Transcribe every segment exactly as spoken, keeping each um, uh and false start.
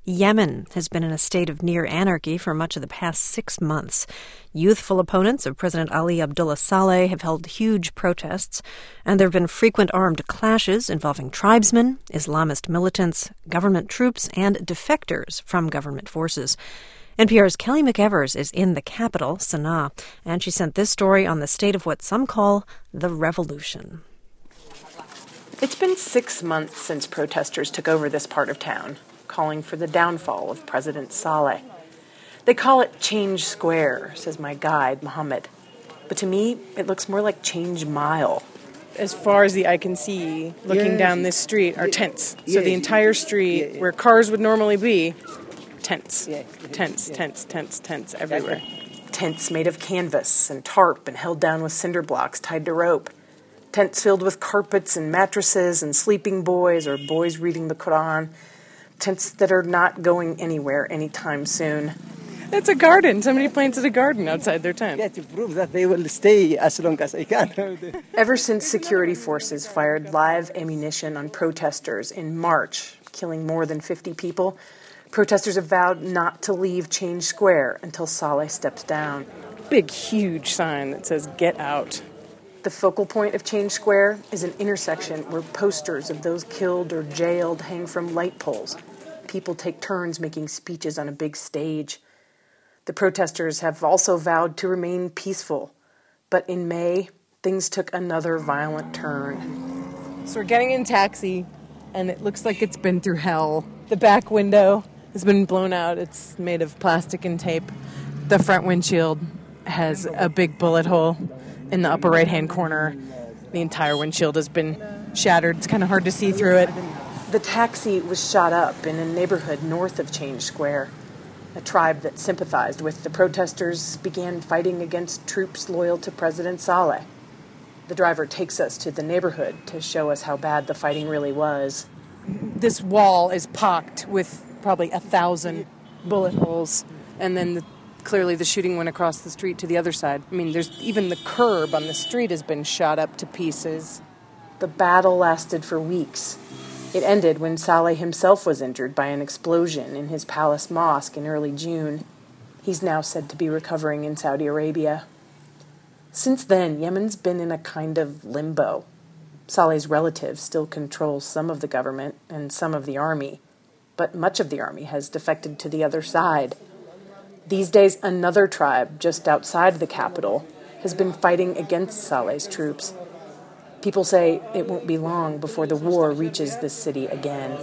Yemen has been in a state of near anarchy for much of the past six months. Youthful opponents of President Ali Abdullah Saleh have held huge protests, and there have been frequent armed clashes involving tribesmen, Islamist militants, government troops, and defectors from government forces. N P R's Kelly McEvers is in the capital, Sana'a, and she sent this story on the state of what some call the revolution. It's been six months since protesters took over this part of town, calling for the downfall of President Saleh. They call it Change Square, says my guide, Mohammed. But to me, it looks more like Change Mile. As far as the eye can see, looking yes. down this street, are tents. Yes. So the entire street, yeah, yeah. where cars would normally be, tents. Yeah. Tents, yeah. tents, tents, tents everywhere. Tents made of canvas and tarp and held down with cinder blocks tied to rope. Tents filled with carpets and mattresses and sleeping boys or boys reading the Quran. Tents that are not going anywhere anytime soon. It's a garden. Somebody planted a garden outside their tent. Yeah, to prove that they will stay as long as they can. Ever since security forces fired live ammunition on protesters in March, killing more than fifty people, protesters have vowed not to leave Change Square until Saleh steps down. Big, huge sign that says, "Get out." The focal point of Change Square is an intersection where posters of those killed or jailed hang from light poles. People take turns making speeches on a big stage. The protesters have also vowed to remain peaceful. But in May, things took another violent turn. So we're getting in a taxi, and it looks like it's been through hell. The back window has been blown out. It's made of plastic and tape. The front windshield has a big bullet hole. In the upper right-hand corner, the entire windshield has been shattered. It's kind of hard to see through it. The taxi was shot up in a neighborhood north of Change Square. A tribe that sympathized with the protesters began fighting against troops loyal to President Saleh. The driver takes us to the neighborhood to show us how bad the fighting really was. This wall is pocked with probably a thousand bullet holes, and then the Clearly, the shooting went across the street to the other side. I mean, there's even the curb on the street has been shot up to pieces. The battle lasted for weeks. It ended when Saleh himself was injured by an explosion in his palace mosque in early June. He's now said to be recovering in Saudi Arabia. Since then, Yemen's been in a kind of limbo. Saleh's relatives still control some of the government and some of the army, but much of the army has defected to the other side. These days, another tribe just outside the capital has been fighting against Saleh's troops. People say it won't be long before the war reaches this city again.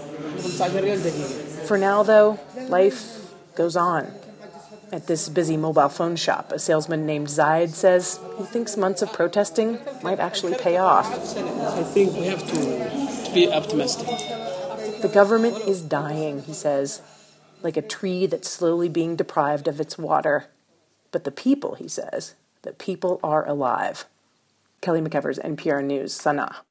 For now, though, life goes on. At this busy mobile phone shop, a salesman named Zaid says he thinks months of protesting might actually pay off. I think we have to, to be optimistic. The government is dying, he says, like a tree that's slowly being deprived of its water. But the people, he says, the people are alive. Kelly McEvers, N P R News, Sana'a.